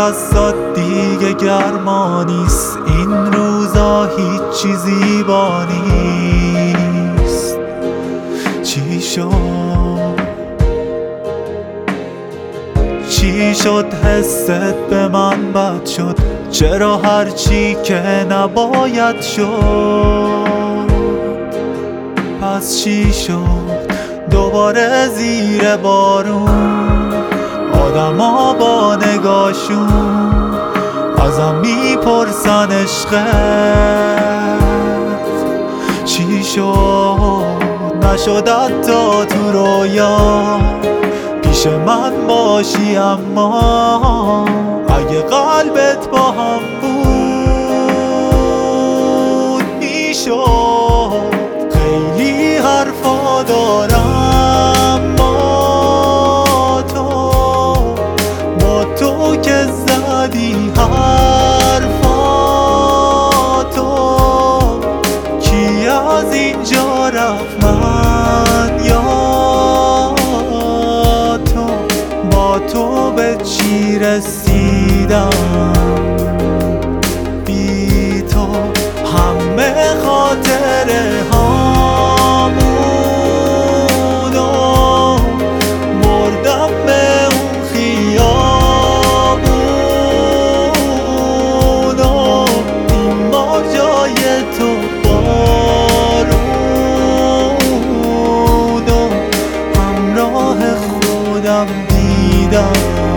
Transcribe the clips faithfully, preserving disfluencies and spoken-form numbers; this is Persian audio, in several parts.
دستات دیگه گرما نیست، این روزا هیچی زیبا نیست. چی شد؟ چی شد حست به من بد شد؟ چرا هرچی که نباید شد؟ پس چی شد؟ دوباره زیر بارون آدم ها با نگاشون ازم میپرسن عشقت چی شد؟ نشد حتی تو رویا پیش من باشی، اما اگه قلبت با هم بود میشد. خیلی حرفا دارم با تو، با تو که زدی حرفاتو. کی از اینجا رفت من یا تو؟ با تو به چی رسیدم؟ بی تو همه خاطره هامونو بردم به اون خیابونو. این ما جای تو بارونو همراه خودم دیدم.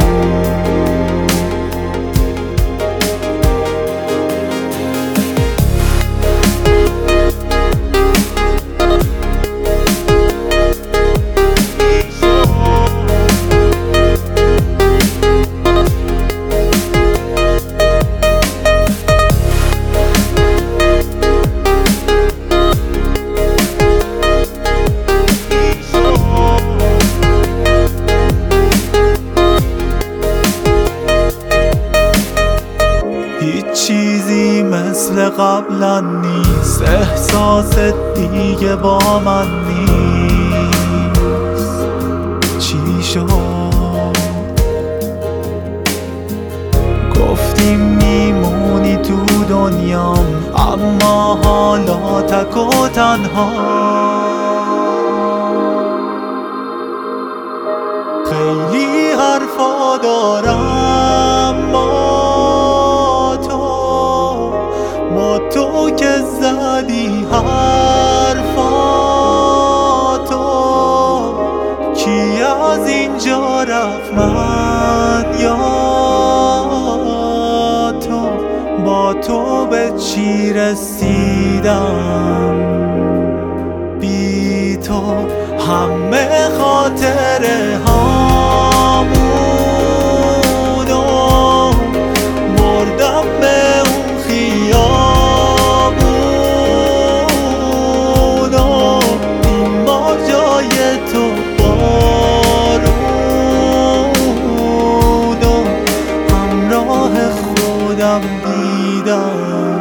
هیچ چیزی مثل قبلا نیست، احساس دیگه با من نیست. چی شد؟ گفتیم میمونی تو دنیام، اما حالا تک و تنها. خیلی حرفا دارم با تو که زدی حرفاتو. کی از اینجا رفت من یا تو؟ با تو به چی رسیدم؟ بی تو همه خاطره هامونو بردم به اون خیابونو. این ما جای تو بارونو همراه خودم دیدم.